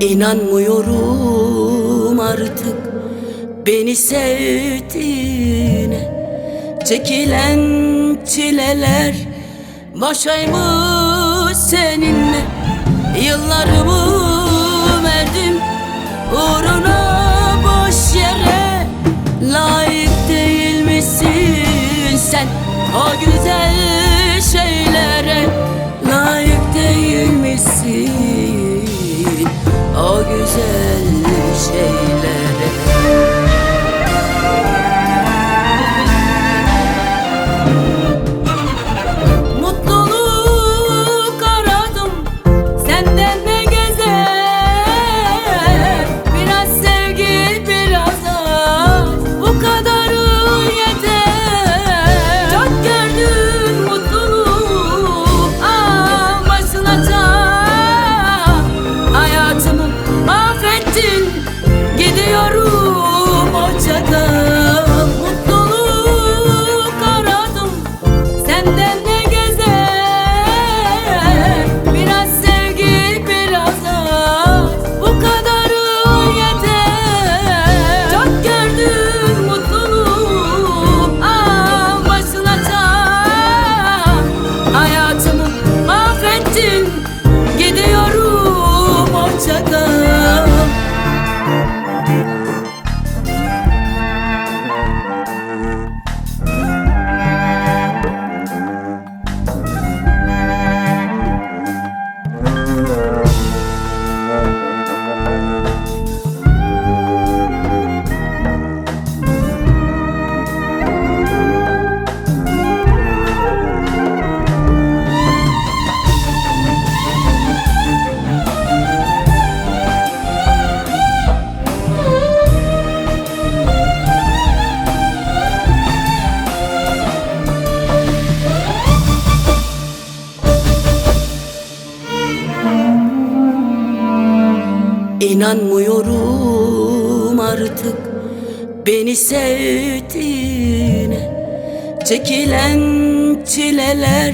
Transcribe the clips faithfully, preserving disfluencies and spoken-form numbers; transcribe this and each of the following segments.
İnanmıyorum artık beni sevdiğine. Çekilen çileler başaymış seninle. Yıllarımı verdim uğruna boş yere. Layık değil misin sen o güzel şeylere? Layık değil misin o güzel şeylere? Mutluluk aradım senden ne gezer. Biraz sevgi, biraz aşk, bu kadarı yeter. Çok gördüm mutluluk ama başılacak. Hayatımı mahvettin, gidiyorum hoşça kal. Mutluluk aradım senden ne gezer. Biraz sevgi, biraz aşk, bu kadarı yeter. Çok gördüm mutluluk ama başılacak. Hayatımı mahvettin, gidiyorum hoşça kal. İnanmıyorum artık beni sevdiğine. Çekilen çileler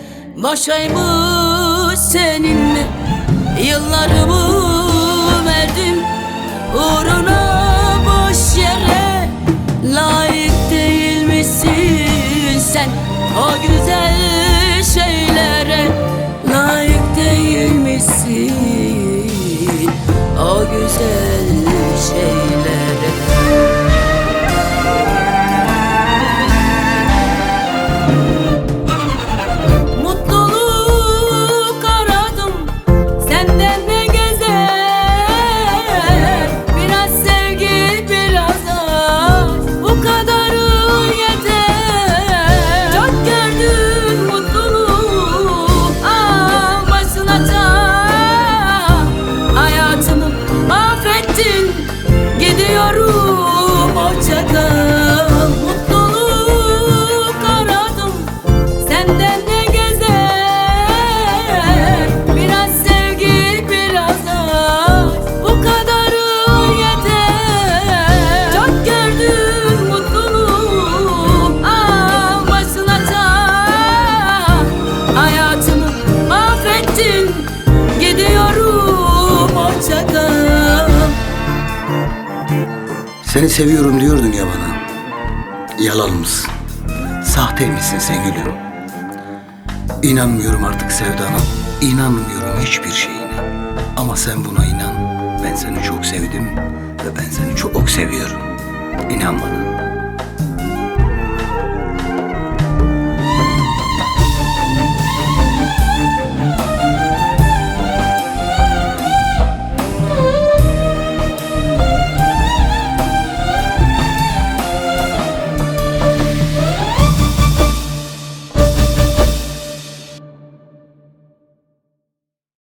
başaymış seninle. Yıllarımı verdim uğruna boş yere. Layık değil misin sen o güzel şeylere? Layık değil misin o güzel şeylere? Mutluluk aradım senden ne gezer. Biraz sevgi, biraz aşk, bu kadarı yeter. Çok gördüm mutluluk ama başılacak. Hayatımı mahvettin, gidiyorum hoşça kal. Mutluluk aradım senden ne gezer. Biraz sevgi, biraz aşk, bu kadarı yeter. Çok gördüm mutluluk ama başılacak. Hayatımı mahvettin, gidiyorum hoşça kal. Seni seviyorum diyordun ya bana. Yalan mısın? Sahte misin sen gülüm? İnanmıyorum artık sevdana. İnanmıyorum hiçbir şeyine. Ama sen buna inan. Ben seni çok sevdim ve ben seni çok seviyorum. İnan bana.